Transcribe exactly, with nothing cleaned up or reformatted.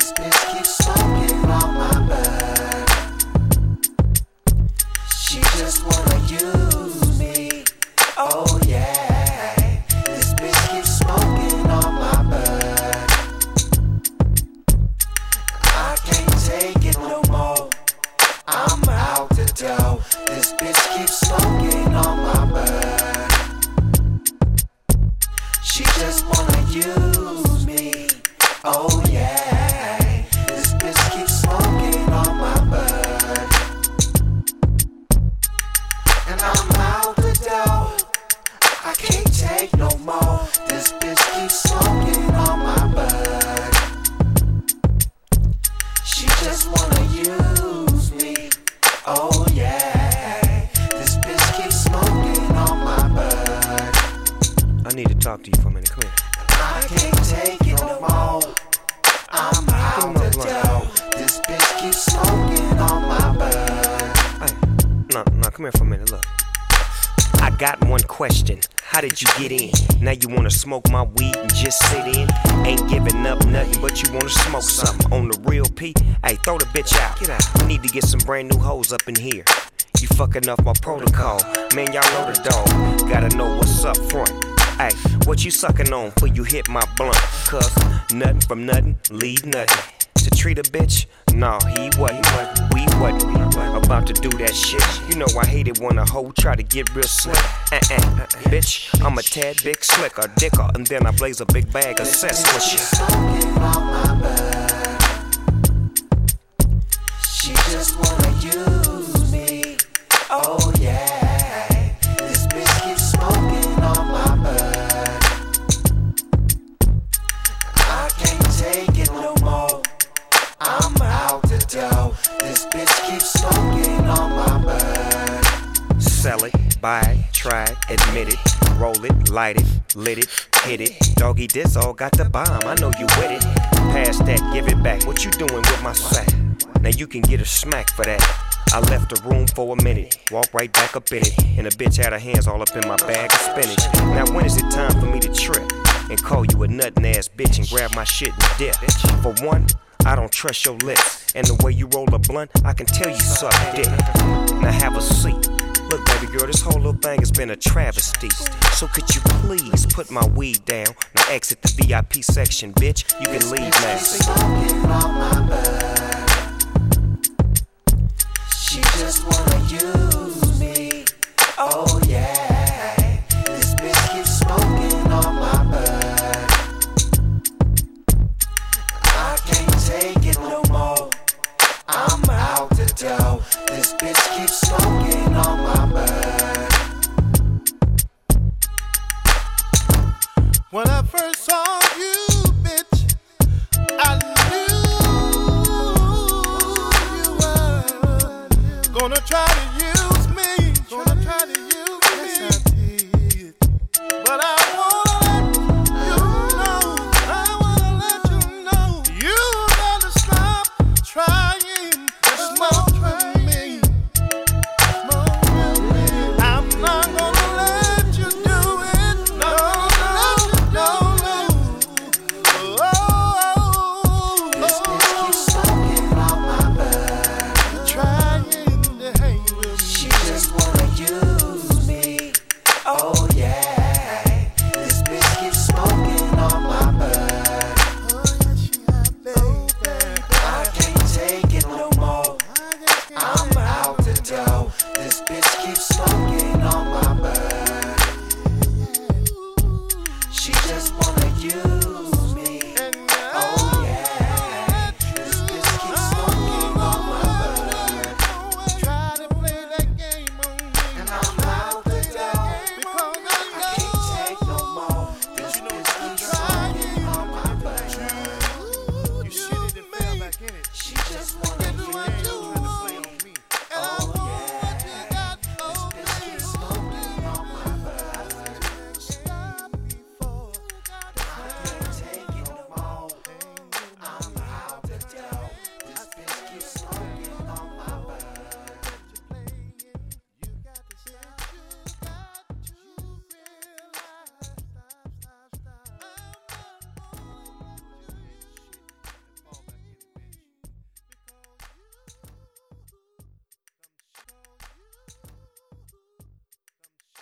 This bitch keeps smoking on my bud. She just wanna use me. Oh yeah. This bitch keeps smoking on my bud. I can't take it no more. I'm out the door. This bitch keeps smoking on my bud. She just wanna use me. Oh yeah. This bitch keeps smoking on my bud. And I'm out the door. I can't take no more. This bitch keeps smoking on my bud. She just wanna use me. Oh yeah. This bitch keeps smoking on my bud. I need to talk to you for a minute. Come here. I can't take it no more. I'm out the door. This bitch keeps smoking on my bud. Hey, no, no, come here for a minute. Look, I got one question. How did you get in? Now you wanna smoke my weed and just sit in? Ain't giving up nothing, but you wanna smoke something. On the real P, hey, throw the bitch out. Get out. We need to get some brand new hoes up in here. You fucking up my protocol. Man, y'all know the dog. Gotta know what's up front. Ay, what you sucking on for you hit my blunt? Cause nothing from nothing, leave nothing. To treat a bitch? Nah, he wasn't. We wasn't about to do that shit. You know I hate it when a hoe try to get real slick. Uh-uh, bitch, I'm a tad big slicker, dicker, and then I blaze a big bag of cess with shit. Smoking on my bud. She just wanna use me. Oh yeah. This bitch keeps smoking on my bud. I can't take it no more. I'm out the door. This bitch keeps smoking on my bud. Sell it, buy it, try it, admit it, roll it, light it, lit it, hit it. Doggy, this all got the bomb, I know you with it. Pass that, give it back, what you doing with my sack? Now you can get a smack for that. I left the room for a minute, walked right back up in it, and the bitch had her hands all up in my bag of spinach. Now when is it time for me to trip and call you a nuttin' ass bitch and grab my shit and dip? For one, I don't trust your lips, and the way you roll a blunt, I can tell you suck dick. Now have a seat. Look, baby girl, this whole little thing has been a travesty. So could you please put my weed down? Now exit the V I P section, bitch. You can leave now. Smoking on my bud. She just wanna use me. Oh yeah. This bitch keeps smoking on my bud. I can't take it no more. I'm out the door. This bitch keeps smoking on my bud. When I first saw you, bitch, I knew you were gonna try to